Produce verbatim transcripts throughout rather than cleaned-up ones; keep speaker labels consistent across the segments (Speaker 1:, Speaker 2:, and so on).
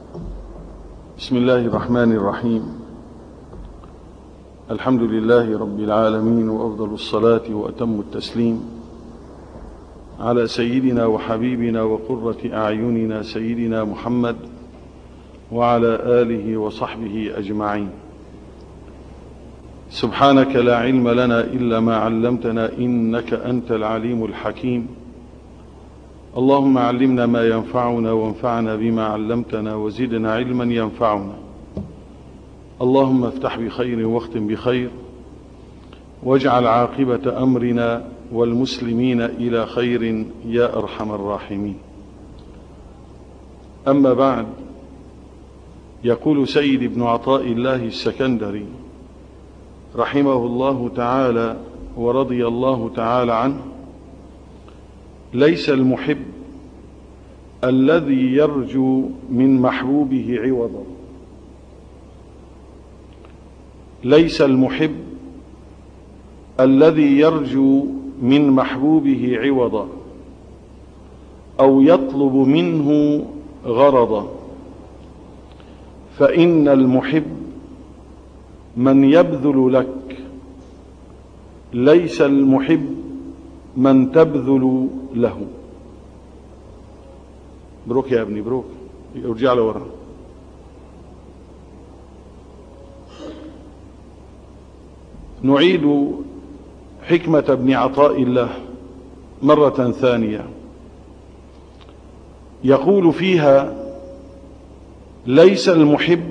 Speaker 1: بسم الله الرحمن الرحيم. الحمد لله رب العالمين، وأفضل الصلاة وأتم التسليم على سيدنا وحبيبنا وقرة أعيننا سيدنا محمد وعلى آله وصحبه أجمعين. سبحانك لا علم لنا إلا ما علمتنا إنك أنت العليم الحكيم. اللهم علمنا ما ينفعنا وانفعنا بما علمتنا وزدنا علما ينفعنا. اللهم افتح بخير واختم بخير، واجعل عاقبة أمرنا والمسلمين إلى خير يا أرحم الراحمين. أما بعد، يقول سيد ابن عطاء الله السكندري رحمه الله تعالى ورضي الله تعالى عنه: ليس المحب الذي يرجو من محبوبه عوضا ليس المحب الذي يرجو من محبوبه عوضا أو يطلب منه غرضا، فإن المحب من يبذل لك، ليس المحب من تبذل له. بروك يا ابني، بروك، ارجع لورا. نعيد حكمة ابن عطاء الله مرة ثانية، يقول فيها: ليس المحب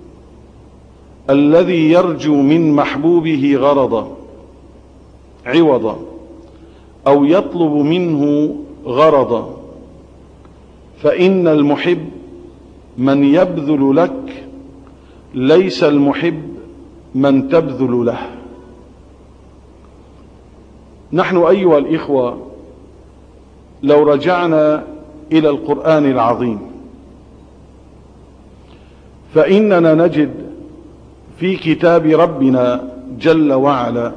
Speaker 1: الذي يرجو من محبوبه غرضا عوضا أو يطلب منه غرضا، فإن المحب من يبذل لك، ليس المحب من تبذل له. نحن أيها الإخوة لو رجعنا إلى القرآن العظيم فإننا نجد في كتاب ربنا جل وعلا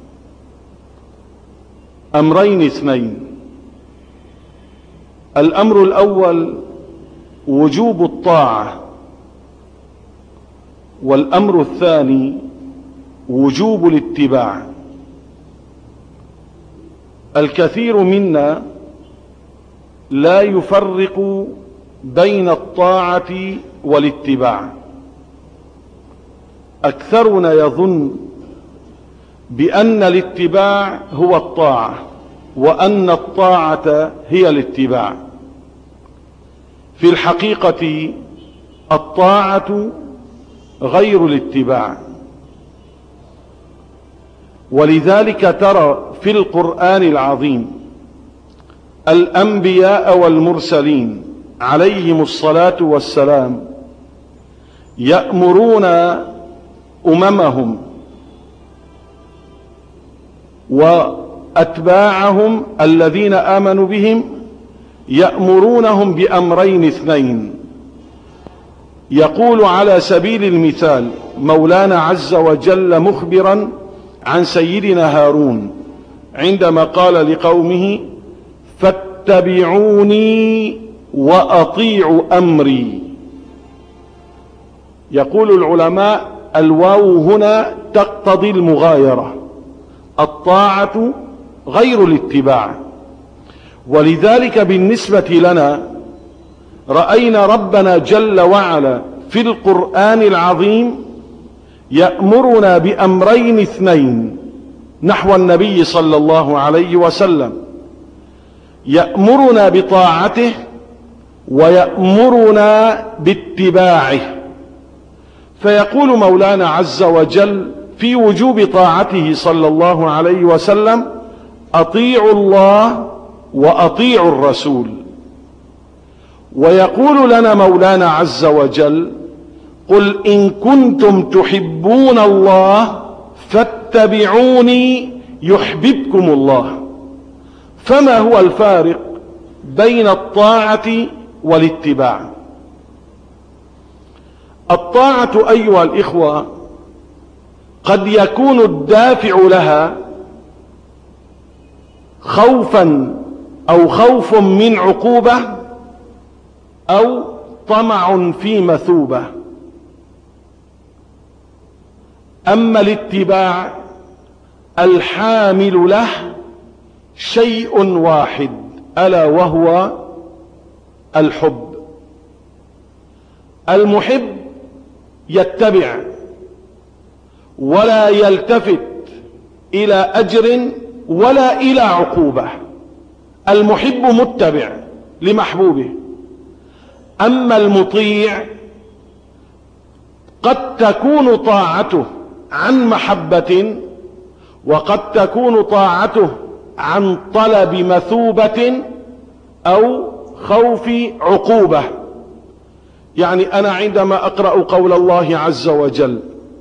Speaker 1: أمرين اثنين. الأمر الأول وجوب الطاعة، والأمر الثاني وجوب الاتباع. الكثير منا لا يفرق بين الطاعة والاتباع. أكثرنا يظن بأن الاتباع هو الطاعة، وأن الطاعة هي الاتباع. في الحقيقة الطاعة غير الاتباع، ولذلك ترى في القرآن العظيم الأنبياء والمرسلين عليهم الصلاة والسلام يأمرون أممهم وأتباعهم الذين آمنوا بهم، يأمرونهم بأمرين اثنين. يقول على سبيل المثال مولانا عز وجل مخبرا عن سيدنا هارون عندما قال لقومه: فاتبعوني وأطيعوا أمري. يقول العلماء: الواو هنا تقتضي المغايرة، الطاعة غير الاتباع. ولذلك بالنسبة لنا رأينا ربنا جل وعلا في القرآن العظيم يأمرنا بأمرين اثنين نحو النبي صلى الله عليه وسلم: يأمرنا بطاعته ويأمرنا باتباعه. فيقول مولانا عز وجل في وجوب طاعته صلى الله عليه وسلم: أطيعوا الله وأطيعوا الرسول. ويقول لنا مولانا عز وجل: قل إن كنتم تحبون الله فاتبعوني يحببكم الله. فما هو الفارق بين الطاعة والاتباع؟ الطاعة أيها الإخوة قد يكون الدافع لها خوفا أو خوف من عقوبة، أو
Speaker 2: طمع في مثوبة. أما الاتباع الحامل له شيء واحد، ألا وهو الحب. المحب يتبع ولا يلتفت إلى أجر ولا إلى عقوبة. المحب متبع لمحبوبه. أما المطيع قد تكون طاعته عن محبة، وقد تكون طاعته عن طلب مثوبة أو خوف عقوبة. يعني أنا عندما أقرأ قول الله عز وجل: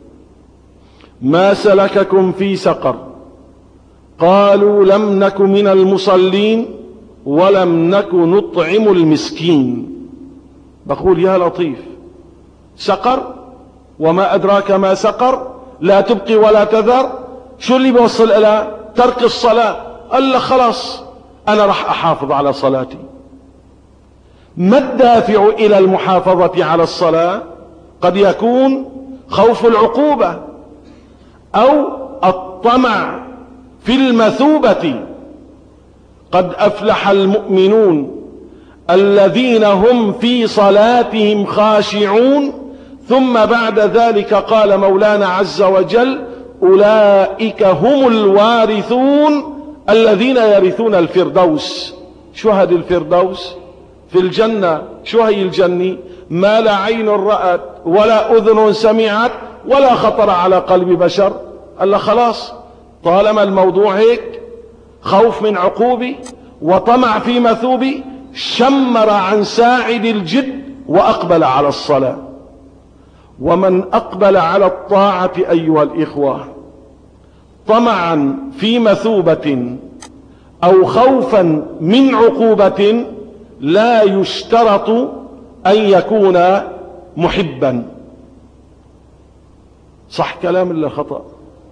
Speaker 2: ما سلككم في سقر قالوا لم نك من المصلين ولم نك نطعم المسكين. بقول يا لطيف، سقر وما أدراك ما سقر، لا تبقي ولا تذر. شو اللي بوصل إلى ترك الصلاة؟ قال له خلاص أنا رح أحافظ على صلاتي. ما الدافع إلى المحافظة على الصلاة؟ قد يكون خوف العقوبة أو الطمع في المثوبة. قد أفلح المؤمنون الذين هم في صلاتهم خاشعون. ثم بعد ذلك قال مولانا عز وجل: أولئك هم الوارثون الذين يرثون الفردوس. شو هذه الفردوس؟ في الجنة. شو هي الجنة؟ ما لا عين رأت ولا أذن سمعت ولا خطر على قلب بشر. قال له خلاص، طالما الموضوع هيك، خوف من عقوبة وطمع في مثوبة، شمر عن ساعد الجد وأقبل على الصلاة. ومن أقبل على الطاعة أيها الإخوة طمعا في مثوبة أو خوفا من عقوبة، لا يشترط أن يكون محبا. صح كلام ولا خطأ؟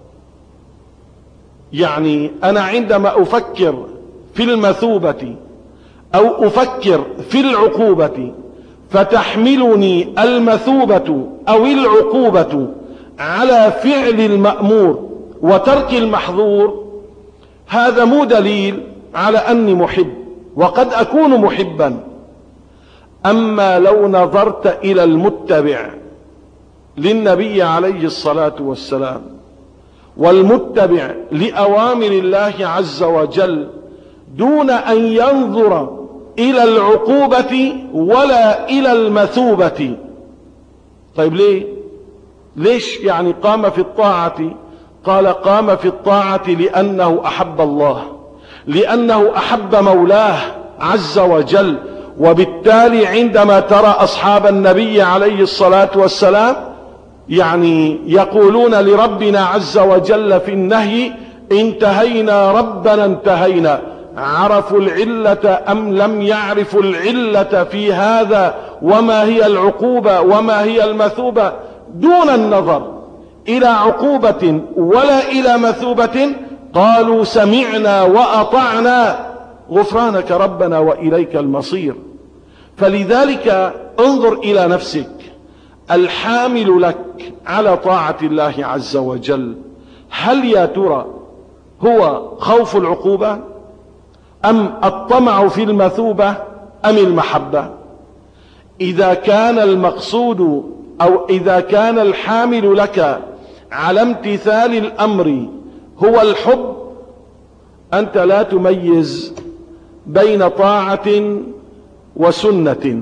Speaker 2: يعني أنا عندما أفكر في المثوبة أو أفكر في العقوبة فتحملني المثوبة أو العقوبة على فعل المأمور وترك المحظور، هذا مو دليل على أني محب، وقد أكون محبا. أما لو نظرت إلى المتبع للنبي عليه الصلاة والسلام والمتبع لأوامر الله عز وجل دون أن ينظر إلى العقوبة ولا إلى المثوبة، طيب ليه؟ ليش يعني قام في الطاعة؟ قال قام في الطاعة لأنه أحب الله، لأنه أحب مولاه عز وجل. وبالتالي عندما ترى أصحاب النبي عليه الصلاة والسلام يعني يقولون لربنا عز وجل في النهي: انتهينا ربنا انتهينا، عرفوا العلة أم لم يعرفوا العلة في هذا، وما هي العقوبة وما هي المثوبة، دون النظر إلى عقوبة ولا إلى مثوبة، قالوا سمعنا وأطعنا غفرانك ربنا وإليك المصير. فلذلك انظر إلى نفسك، الحامل لك على طاعة الله عز وجل، هل يا ترى هو خوف العقوبة أم الطمع في المثوبة أم المحبة؟ إذا كان المقصود أو إذا كان الحامل لك على امتثال الأمر هو الحب، أنت لا تميز بين طاعة وسنة.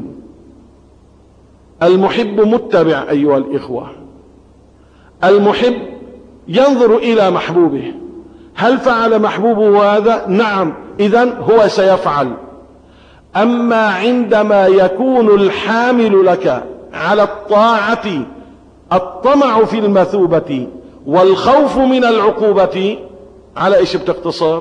Speaker 2: المحب متبع أيها الإخوة، المحب ينظر إلى محبوبه، هل فعل محبوبه هذا؟ نعم، إذن هو سيفعل. أما عندما يكون الحامل لك على الطاعة الطمع في المثوبة والخوف من العقوبة، على إيش بتقتصر؟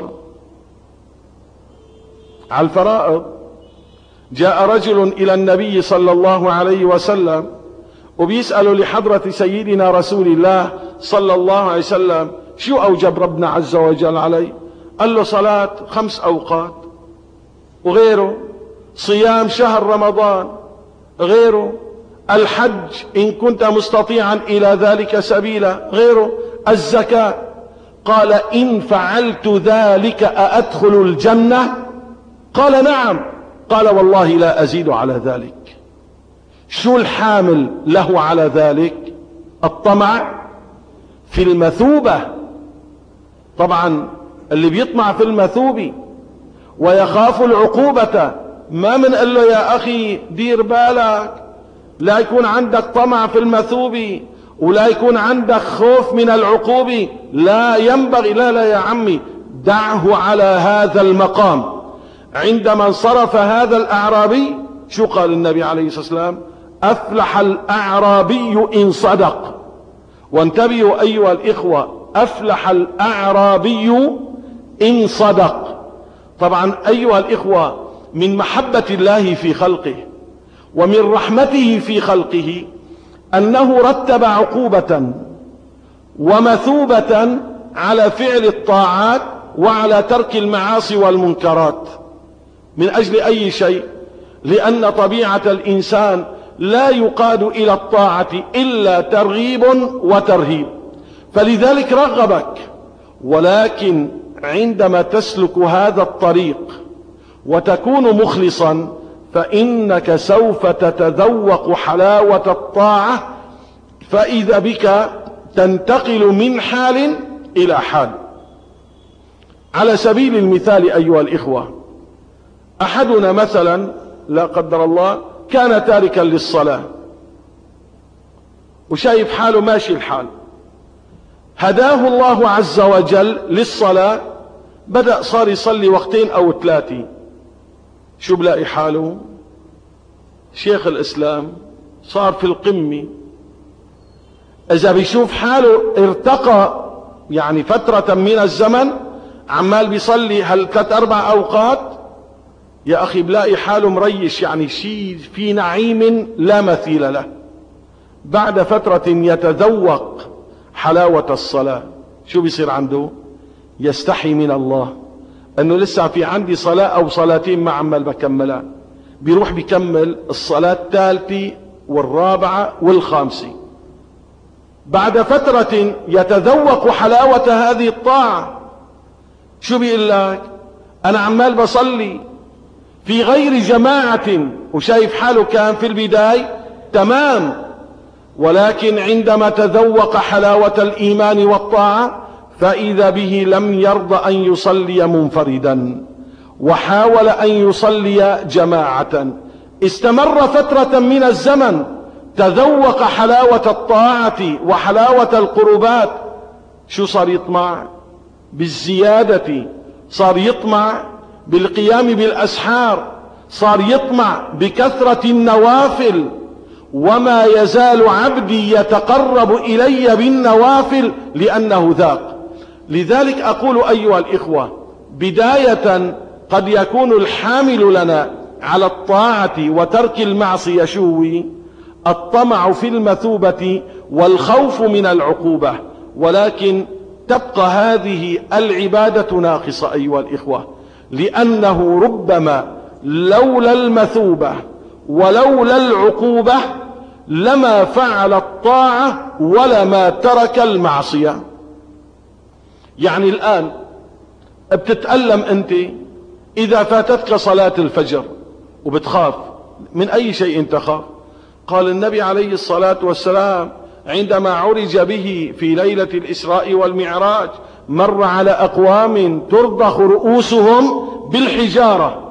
Speaker 2: على الفرائض. جاء رجل إلى النبي صلى الله عليه وسلم وبيسأل لحضرة سيدنا رسول الله صلى الله عليه وسلم: شو أوجب ربنا عز وجل علي؟ قال له: صلاة خمس أوقات، وغيره صيام شهر رمضان، غيره. الحج إن كنت مستطيعا إلى ذلك سبيلا غيره. الزكاة قال إن فعلت ذلك أأدخل الجنة؟ قال نعم. قال والله لا أزيد على ذلك. شو الحامل له على ذلك؟ الطمع في المثوبة. طبعا اللي بيطمع في المثوب ويخاف العقوبة ما من قال له يا أخي دير بالك، لا يكون عندك طمع في المثوب ولا يكون عندك خوف من العقوبة، لا ينبغي. لا لا يا عمي، دعه على هذا المقام. عندما انصرف هذا الأعرابي شو قال النبي عليه الصلاة والسلام؟ أفلح الأعرابي إن صدق. وانتبهوا أيها الإخوة، أفلح الأعرابي إن صدق. طبعا أيها الإخوة، من محبة الله في خلقه ومن رحمته في خلقه أنه رتب عقوبة ومثوبة على فعل الطاعات وعلى ترك المعاصي والمنكرات. من أجل أي شيء؟ لأن طبيعة الإنسان لا يقاد إلى الطاعة إلا ترغيب وترهيب، فلذلك رغبك. ولكن عندما تسلك هذا الطريق وتكون مخلصا فإنك سوف تتذوق حلاوة الطاعة، فإذا بك تنتقل من حال إلى حال. على سبيل المثال أيها الإخوة، أحدنا مثلا لا قدر الله كان تاركا للصلاة وشايف حاله ماشي الحال، هداه الله عز وجل للصلاة، بدأ صار يصلي وقتين أو ثلاثة. شو بلاقي حاله؟ شيخ الإسلام صار في القمة. إذا بيشوف حاله ارتقى يعني فترة من الزمن عمال بيصلي هالثلاث أربع أوقات، يا أخي بلاقي حاله مريش، يعني شيء في نعيم لا مثيل له. بعد فترة يتذوق حلاوة الصلاة، شو بيصير عنده؟ يستحي من الله أنه لسه في عندي صلاة أو صلاتين ما عمال بكملها، بيروح بيكمل الصلاة الثالثة والرابعة والخامسة. بعد فترة يتذوق حلاوة هذه الطاعة، شو بيقول لك؟ أنا عمال بصلي في غير جماعة وشايف حاله كان في البداية تمام، ولكن عندما تذوق حلاوة الإيمان والطاعة فإذا به لم يرضى أن يصلي منفردا وحاول أن يصلي جماعة. استمر فترة من الزمن تذوق حلاوة الطاعة وحلاوة القربات. شو صار يطمع؟ بالزيادة، صار يطمع بالقيام بالأسحار، صار يطمع بكثرة النوافل. وما يزال عبدي يتقرب إلي بالنوافل لأنه ذاق. لذلك أقول أيها الإخوة، بداية قد يكون الحامل لنا على الطاعة وترك المعصية شوي الطمع في المثوبة والخوف من العقوبة، ولكن تبقى هذه العبادة ناقصة أيها الإخوة، لأنه ربما لولا المثوبة ولولا العقوبة لما فعل الطاعة ولما ترك المعصية. يعني الآن بتتألم أنت إذا فاتتك صلاة الفجر وبتخاف. من أي شيء تخاف؟ قال النبي عليه الصلاة والسلام عندما عرج به في ليلة الإسراء والمعراج مر على أقوام ترضخ رؤوسهم بالحجارة،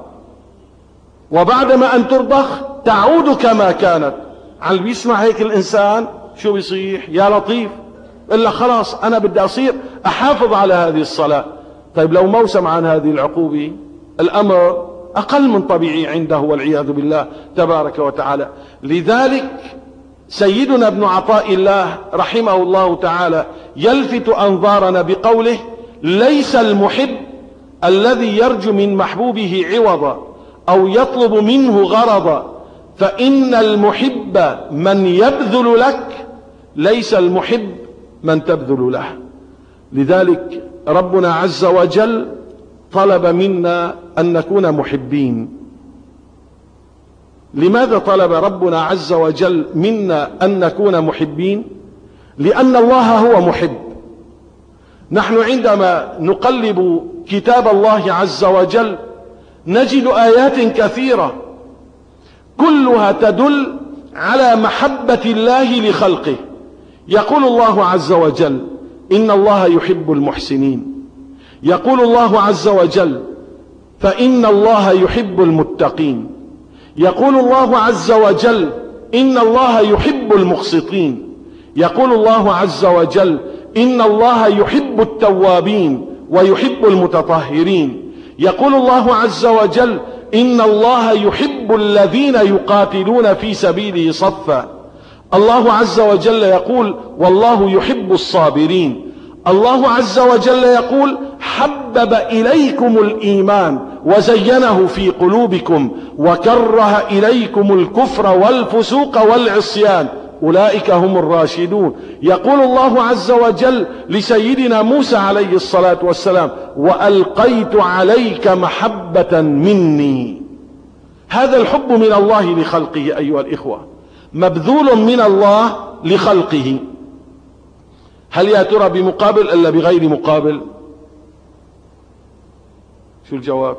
Speaker 2: وبعدما أن ترضخ تعود كما كانت. على بيسمع هيك الإنسان شو بيصيح؟ يا لطيف، إلا خلاص أنا بدي أصير أحافظ على هذه الصلاة. طيب لو موسم عن هذه العقوبة الأمر أقل من طبيعي عنده والعياذ بالله تبارك وتعالى. لذلك سيدنا ابن عطاء الله رحمه الله تعالى يلفت أنظارنا بقوله: ليس المحب الذي يرجو من محبوبه عوضا أو يطلب منه غرضا، فإن المحب من يبذل لك، ليس المحب من تبذل له. لذلك ربنا عز وجل طلب منا أن نكون محبين. لماذا طلب ربنا عز وجل منا أن نكون محبين؟ لأن الله هو محب. نحن عندما نقلب كتاب الله عز وجل نجد آيات كثيرة كلها تدل على محبة الله لخلقه. يقول الله عز وجل: إن الله يحب المحسنين. يقول الله عز وجل: فإن الله يحب المتقين. يقول الله عز وجل: إن الله يحب المقسطين. يقول الله عز وجل: إن الله يحب التوابين ويحب المتطهرين. يقول الله عز وجل: إن الله يحب الذين يقاتلون في سبيله صفا. الله عز وجل يقول: والله يحب الصابرين. الله عز وجل يقول: حبب إليكم الإيمان وزينه في قلوبكم وكره إليكم الكفر والفسوق والعصيان أولئك هم الراشدون. يقول الله عز وجل لسيدنا موسى عليه الصلاة والسلام: وألقيت عليك محبة مني. هذا الحب من الله لخلقه أيها الإخوة، مبذول من الله لخلقه. هل يا ترى بمقابل إلا بغير مقابل؟ شو الجواب؟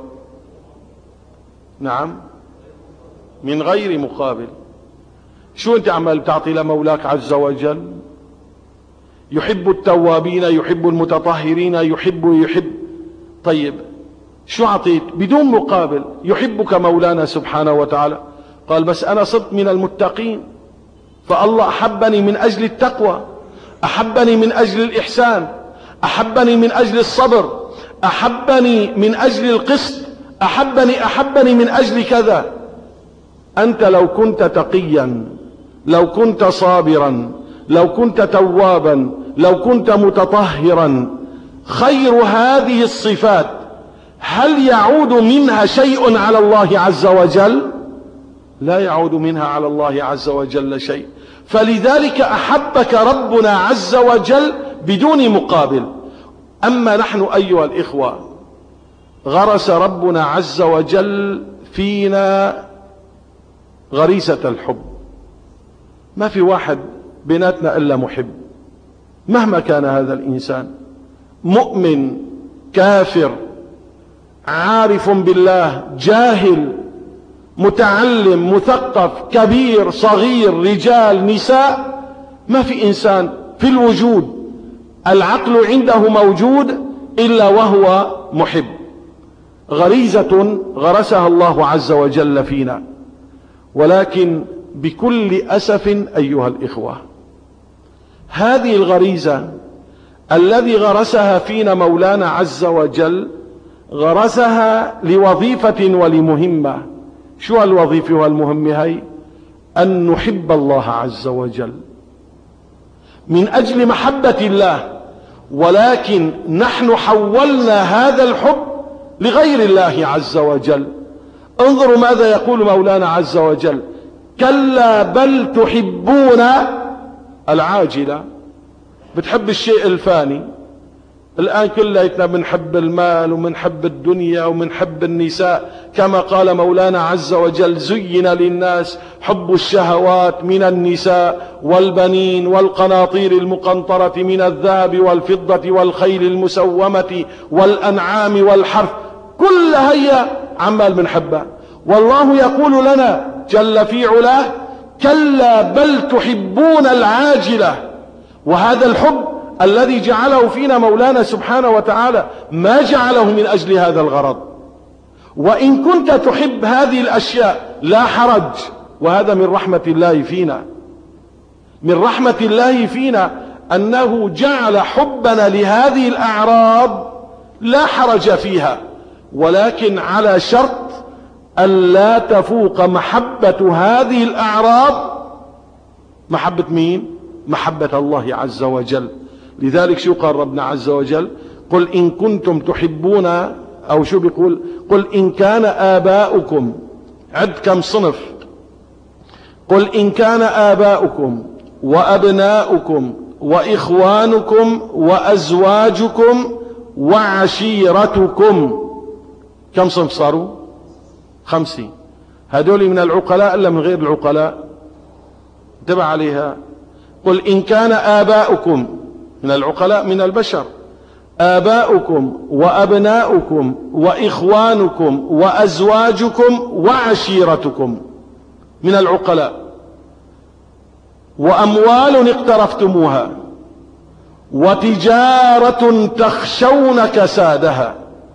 Speaker 2: نعم، من غير مقابل. شو انت عمال بتعطي لمولاك عز وجل؟ يحب التوابين، يحب المتطهرين، يحب يحب طيب شو عطيت؟ بدون مقابل. يحبك مولانا سبحانه وتعالى. قال: بس أنا صرت من المتقين، فالله أحبني من أجل التقوى، أحبني من أجل الإحسان، أحبني من أجل الصبر، أحبني من أجل القسط، أحبني أحبني من أجل كذا. أنت لو كنت تقيا، لو كنت صابرا، لو كنت توابا، لو كنت متطهرا، خير هذه الصفات هل يعود منها شيء على الله عز وجل؟ لا يعود منها على الله عز وجل شيء. فلذلك أحبك ربنا عز وجل بدون مقابل. أما نحن أيها الإخوة، غرس ربنا عز وجل فينا غريزة الحب. ما في واحد بيناتنا إلا محب، مهما كان هذا الإنسان، مؤمن، كافر، عارف بالله، جاهل، متعلم، مثقف، كبير، صغير، رجال، نساء. ما في إنسان في الوجود العقل عنده موجود إلا وهو محب. غريزة غرسها الله عز وجل فينا. ولكن بكل أسف أيها الإخوة، هذه الغريزة الذي غرسها فينا مولانا عز وجل غرسها لوظيفة ولمهمة. شو الوظيفة والمهمة هي؟ أن نحب الله عز وجل من أجل محبة الله. ولكن نحن حولنا هذا الحب لغير الله عز وجل. انظروا ماذا يقول مولانا عز وجل: كلا بل تحبون العاجلة. بتحب الشيء الفاني. الآن كلنا بنحب المال ومنحب الدنيا ومنحب النساء، كما قال مولانا عز وجل: زين للناس حب الشهوات من النساء والبنين والقناطير المقنطرة من الذهب والفضة والخيل المسومة والأنعام والحرث. كل هي عمال بنحبها. والله يقول لنا جل في علاه: كلا بل تحبون العاجلة. وهذا الحب الذي جعله فينا مولانا سبحانه وتعالى ما جعله من أجل هذا الغرض. وإن كنت تحب هذه الأشياء لا حرج، وهذا من رحمة الله فينا. من رحمة الله فينا أنه جعل حبنا لهذه الأعراض لا حرج فيها، ولكن على شرط أن لا تفوق محبة هذه الأعراض محبة مين؟ محبة الله عز وجل. لذلك شو قال ربنا عز وجل؟ قل إن كنتم تحبون، أو شو بيقول؟ قل إن كان آباؤكم، عد كم صنف، قل إن كان آباؤكم وأبناؤكم وإخوانكم وأزواجكم وعشيرتكم. كم صنف صاروا؟ خمسين. هذول من العقلاء ألا من غير العقلاء؟ انتبه عليها. قل إن كان آباؤكم من العقلاء من البشر، آباؤكم وأبناؤكم وإخوانكم وأزواجكم وعشيرتكم من العقلاء، وأموال اقترفتموها وتجارة تخشون كسادها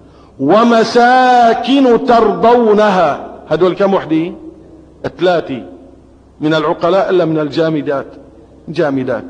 Speaker 2: ومساكن ترضونها. هدول كم وحدي؟ ثلاثة من العقلاء إلا من الجامدات جامدات.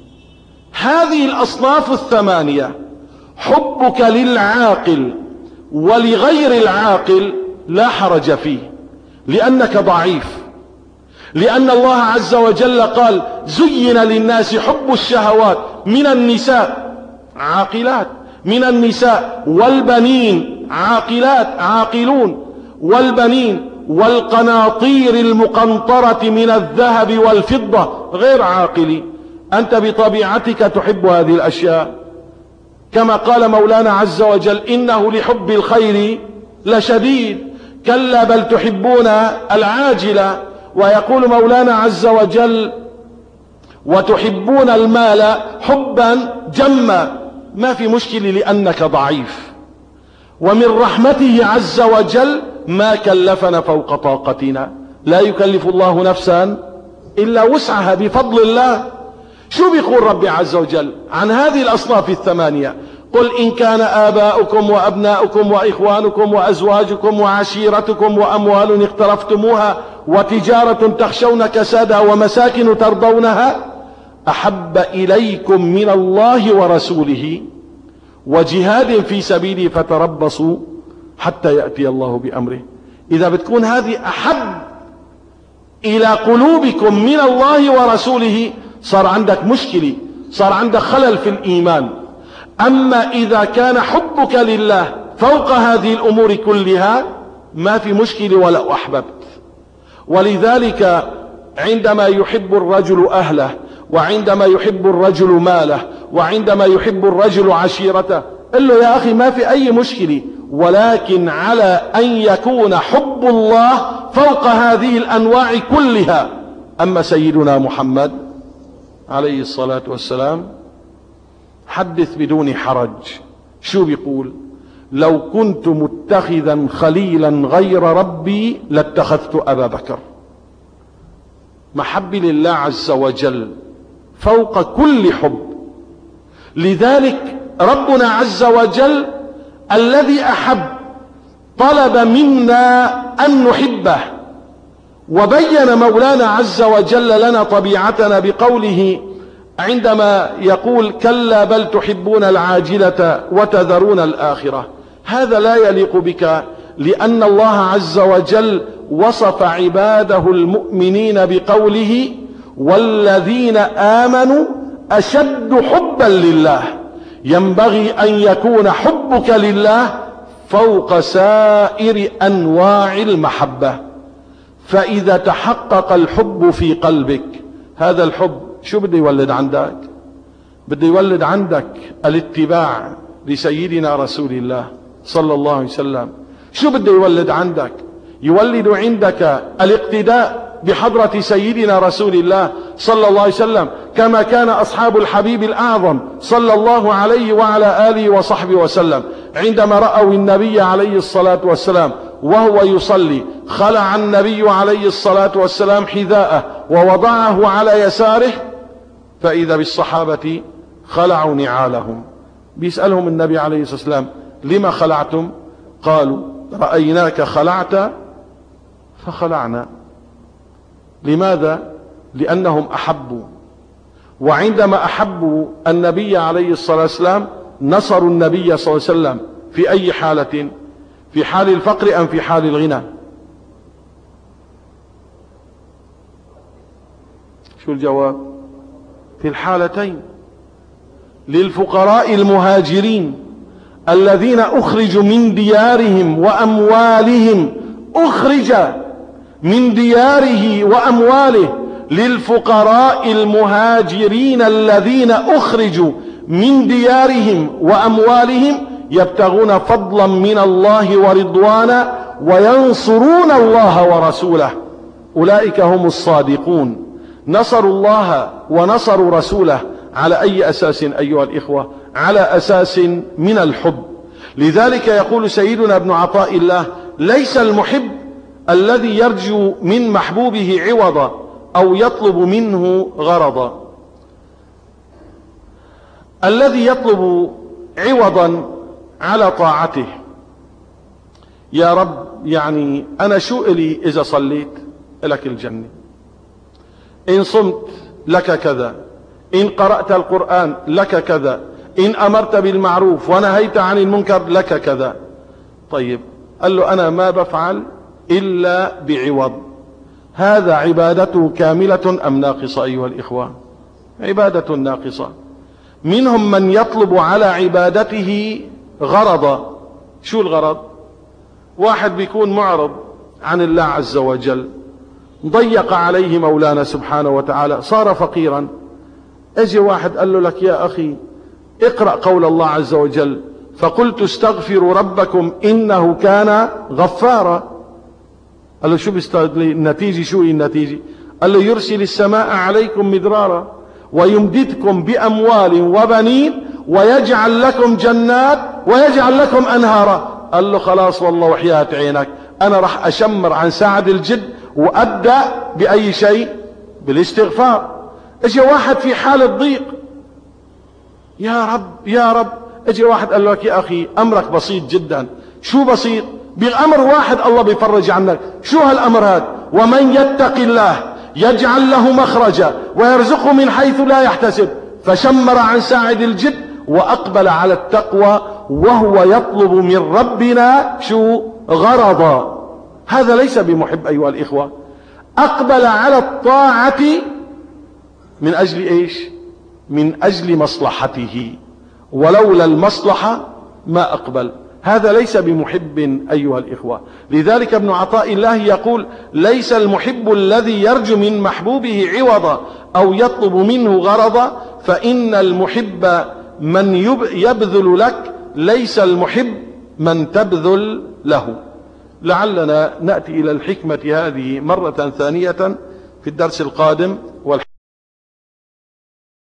Speaker 2: هذه الأصناف الثمانية حبك للعاقل ولغير العاقل لا حرج فيه، لأنك ضعيف، لأن الله عز وجل قال زين للناس حب الشهوات من النساء عاقلات، من النساء والبنين عاقلات عاقلون، والبنين والقناطير المقنطرة من الذهب والفضة غير عاقل. أنت بطبيعتك تحب هذه الأشياء، كما قال مولانا عز وجل إنه لحب الخير لشديد، كلا بل تحبون العاجلة. ويقول مولانا عز وجل وتحبون المال حبا جما. ما في مشكلة لأنك ضعيف، ومن رحمته عز وجل ما كلفنا فوق طاقتنا، لا يكلف الله نفسا إلا وسعها بفضل الله. شو بيقول ربي عز وجل عن هذه الأصناف الثمانية؟ قل إن كان آباؤكم وأبناؤكم وإخوانكم وأزواجكم وعشيرتكم وأموال اقترفتموها وتجارة تخشون كسادها ومساكن ترضونها أحب إليكم من الله ورسوله وجهاد في سبيله فتربصوا حتى يأتي الله بأمره. إذا بتكون هذه أحب إلى قلوبكم من الله ورسوله صار عندك مشكلة، صار عندك خلل في الإيمان. أما إذا كان حبك لله فوق هذه الأمور كلها ما في مشكلة ولو أحببت. ولذلك عندما يحب الرجل أهله، وعندما يحب الرجل ماله، وعندما يحب الرجل عشيرته، قل له يا أخي ما في أي مشكلة، ولكن على أن يكون حب الله فوق هذه الأنواع كلها. أما سيدنا محمد عليه الصلاة والسلام حدث بدون حرج، شو بيقول؟ لو كنت متخذا خليلا غير ربي لاتخذت أبا بكر. محبة لله عز وجل فوق كل حب. لذلك ربنا عز وجل الذي أحب طلب منا أن نحبه، وبين مولانا عز وجل لنا طبيعتنا بقوله عندما يقول كلا بل تحبون العاجلة وتذرون الآخرة. هذا لا يليق بك، لأن الله عز وجل وصف عباده المؤمنين بقوله والذين آمنوا أشد حبا لله. ينبغي أن يكون حبك لله فوق سائر أنواع المحبة. فإذا تحقق الحب في قلبك، هذا الحب شو بده يولد عندك؟ بده يولد عندك الاتباع لسيدنا رسول الله صلى الله عليه وسلم. شو بده يولد عندك؟ يولد عندك الاقتداء بحضرة سيدنا رسول الله صلى الله عليه وسلم، كما كان أصحاب الحبيب الأعظم صلى الله عليه وعلى آله وصحبه وسلم عندما رأوا النبي عليه الصلاة والسلام وهو يصلي خلع النبي عليه الصلاة والسلام حذاءه ووضعه على يساره، فإذا بالصحابة خلعوا نعالهم. بيسألهم النبي عليه الصلاة والسلام لما خلعتم؟ قالوا رأيناك خلعت فخلعنا. لماذا؟ لأنهم أحبوا، وعندما أحبوا النبي عليه الصلاة والسلام نصروا النبي صلى الله عليه وسلم في أي حالة؟ في حال الفقر أم في حال الغنى؟ شو الجواب؟ في الحالتين. للفقراء المهاجرين الذين أخرجوا من ديارهم وأموالهم، أخرج من دياره وأمواله، للفقراء المهاجرين الذين أخرجوا من ديارهم وأموالهم يبتغون فضلا من الله ورضوانا وينصرون الله ورسوله أولئك هم الصادقون. نصروا الله ونصروا رسوله على أي أساس أيها الإخوة؟ على أساس من الحب. لذلك يقول سيدنا ابن عطاء الله: ليس المحب الذي يرجو من محبوبه عوضا أو يطلب منه غرضا. الذي يطلب عوضا على طاعته، يا رب يعني أنا شو إلي إذا صليت لك الجنة، إن صمت لك كذا، إن قرأت القرآن لك كذا، إن أمرت بالمعروف ونهيت عن المنكر لك كذا. طيب قال له أنا ما بفعل إلا بعوض. هذا عبادته كاملة أم ناقصة أيها الإخوة؟ عبادة ناقصة. منهم من يطلب على عبادته غرضا. شو الغرض؟ واحد بيكون معرض عن الله عز وجل، ضيق عليه مولانا سبحانه وتعالى، صار فقيرا. اجي واحد قال له لك يا أخي اقرأ قول الله عز وجل: فقلت استغفروا ربكم إنه كان غفارا. قال له شو بيستغفر؟ النتيجة شو هي النتيجة؟ قال له يرسل السماء عليكم مدرارا ويمددكم بأموال وبنين ويجعل لكم جنات ويجعل لكم أنهارا. قال له خلاص والله وحياة عينك أنا رح أشمر عن ساعد الجد وأبدأ بأي شيء؟ بالاستغفار. اجي واحد في حالة ضيق، يا رب يا رب. اجي واحد قال لك يا أخي أمرك بسيط جدا. شو بسيط؟ بالأمر واحد الله بيفرج عنك. شو هالأمر هذا؟ ومن يتق الله يجعل له مخرجا ويرزقه من حيث لا يحتسب. فشمر عن ساعد الجد وأقبل على التقوى وهو يطلب من ربنا شو؟ غرضا. هذا ليس بمحب أيها الإخوة. أقبل على الطاعة من أجل إيش؟ من أجل مصلحته، ولولا المصلحة ما أقبل. هذا ليس بمحب أيها الإخوة. لذلك ابن عطاء الله يقول: ليس المحب الذي يرجو من محبوبه عوضا أو يطلب منه غرضا، فإن المحب من يبذل لك، ليس المحب من تبذل له. لعلنا نأتي إلى الحكمة هذه مرة ثانية في الدرس القادم. والحمد